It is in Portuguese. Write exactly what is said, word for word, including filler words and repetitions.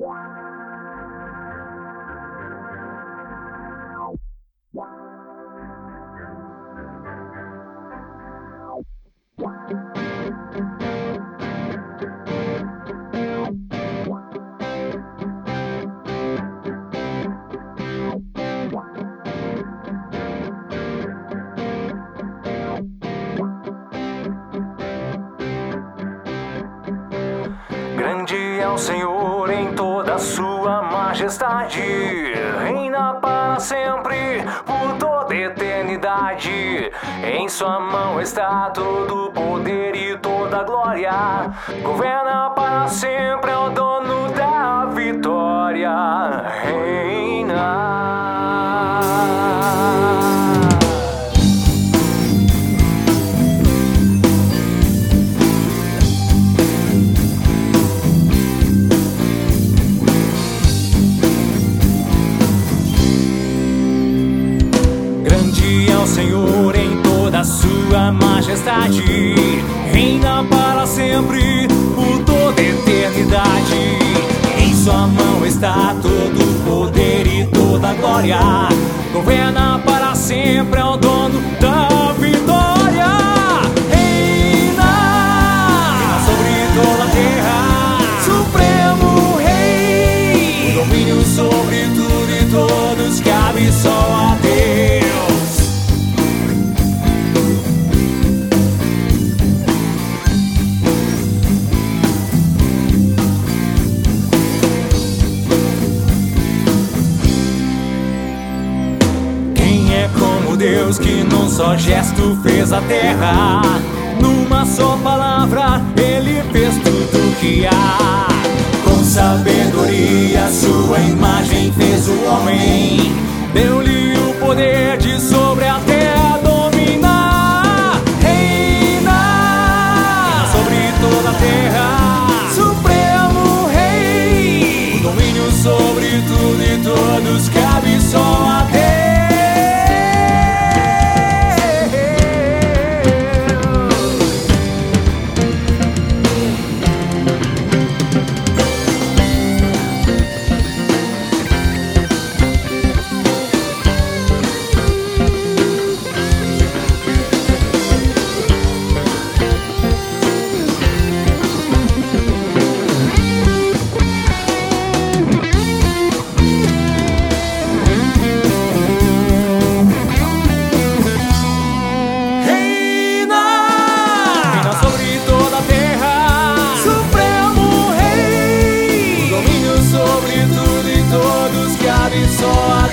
Grande é o Senhor em toda a sua majestade, reina para sempre, por toda a eternidade. Em sua mão está todo o poder e toda a glória. Governa para sempre, é o dono da vitória. Reina. Senhor em toda a sua majestade, reina para sempre, por toda a eternidade. Em sua mão está todo o poder e toda a glória. Governa para sempre, é o dono da vitória. Reina, reina sobre toda a terra, supremo rei. O domínio sobre tudo e todos cabe só a Deus. Deus que num só gesto fez a terra, numa só palavra Ele fez tudo que há. Com sabedoria sua imagem fez o homem, deu-lhe o poder de sobre a terra dominar. Reina, reina sobre toda a terra, supremo rei. O domínio sobre tudo e todos cabe só a Deus. Só